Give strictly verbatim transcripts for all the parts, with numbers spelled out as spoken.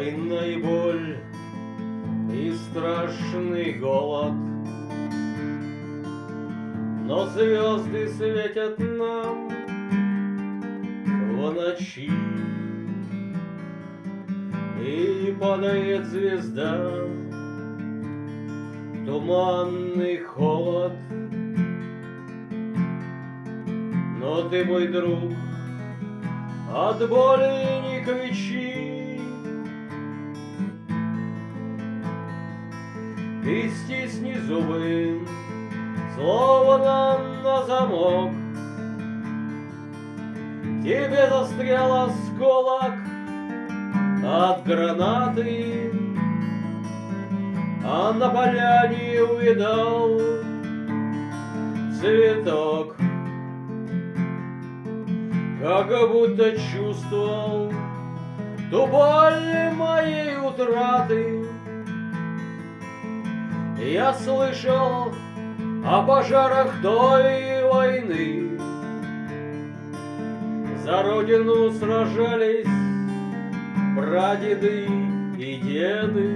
война и боль, и страшный голод. Но звезды светят нам в ночи, и падает звезда в туманный холод. Но ты, мой друг, от боли не кричи, ты стисни зубы, словно на замок. Тебе застрял осколок от гранаты, а на поляне увидал цветок. Как будто чувствовал ту боль моей утраты. Я слышал о пожарах той войны. За родину сражались прадеды и деды,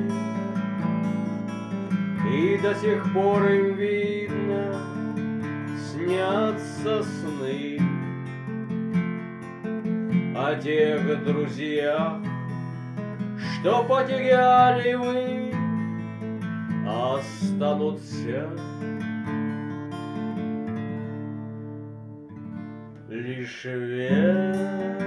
и до сих пор им, видно, снятся сны о тех друзьях, что потеряли вы, останутся лишь век.